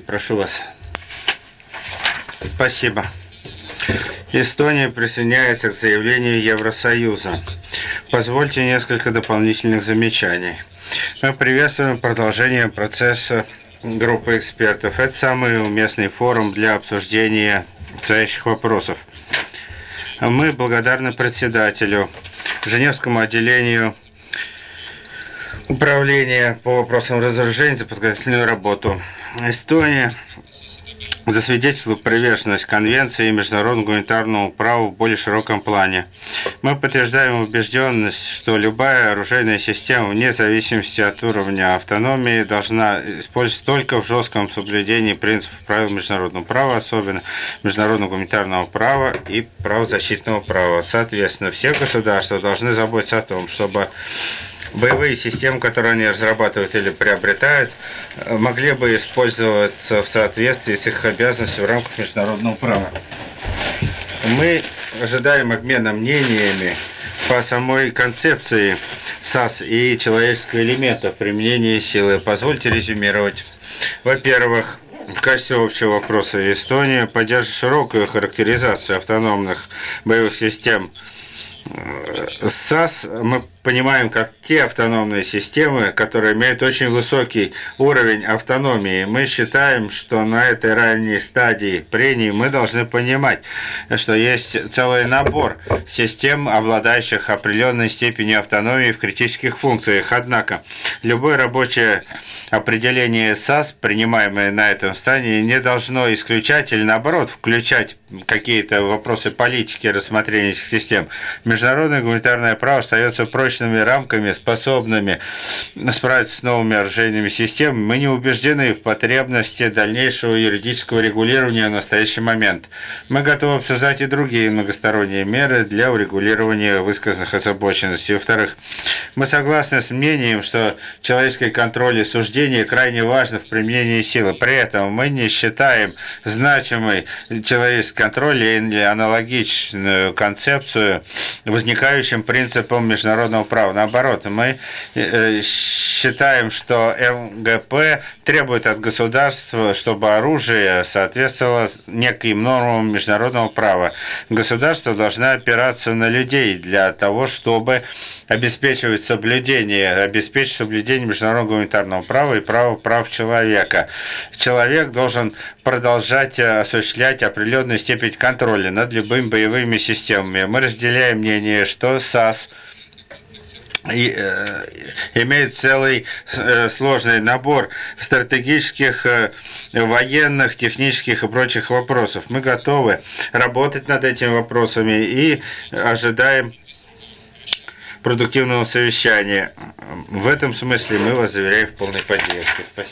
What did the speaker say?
прошу вас. Спасибо. Эстония присоединяется к заявлению Евросоюза. Позвольте несколько дополнительных замечаний. Мы приветствуем продолжение процесса группы экспертов. Это самый уместный форум для обсуждения настоящих вопросов. Мы благодарны председателю, Женевскому отделению управления по вопросам разоружения за подготовительную работу. Эстония засвидетельствовала приверженность Конвенции и международному гуманитарному праву в более широком плане. Мы подтверждаем убежденность, что любая оружейная система, вне зависимости от уровня автономии, должна использоваться только в жестком соблюдении принципов правил международного права, особенно международного гуманитарного права и правозащитного права. Соответственно, все государства должны заботиться о том, чтобы боевые системы, которые они разрабатывают или приобретают, могли бы использоваться в соответствии с их обязанностями в рамках международного права. Мы ожидаем обмена мнениями по самой концепции САС и человеческого элемента в применении силы. Позвольте резюмировать. Во-первых, в качестве общего вопроса Эстония поддерживает широкую характеризацию автономных боевых систем САС. Мы понимаем как те автономные системы, которые имеют очень высокий уровень автономии. Мы считаем, что на этой ранней стадии прений мы должны понимать, что есть целый набор систем, обладающих определенной степенью автономии в критических функциях. Однако, любое рабочее определение САС, принимаемое на этом стадии, не должно исключать или, наоборот, включать какие-то вопросы политики рассмотрения этих систем. Международное гуманитарное право остается прочными рамками, способными справиться с новыми оружейными системами. Мы не убеждены в потребности дальнейшего юридического регулирования в настоящий момент. Мы готовы обсуждать и другие многосторонние меры для урегулирования высказанных озабоченностей. Во-вторых, мы согласны с мнением, что человеческий контроль и суждение крайне важно в применении силы. При этом мы не считаем значимой человеческий контроль или аналогичную концепцию возникающим принципом международного права. Наоборот, мы считаем, что МГП требует от государства, чтобы оружие соответствовало неким нормам международного права. Государство должно опираться на людей для того, чтобы обеспечить соблюдение международного гуманитарного права и прав человека. Человек должен продолжать осуществлять определенную степень контроля над любыми боевыми системами. Мы разделяем мнение, что САС имеет целый сложный набор стратегических, военных, технических и прочих вопросов. Мы готовы работать над этими вопросами и ожидаем продуктивного совещания. В этом смысле мы вас заверяем в полной поддержке. Спасибо.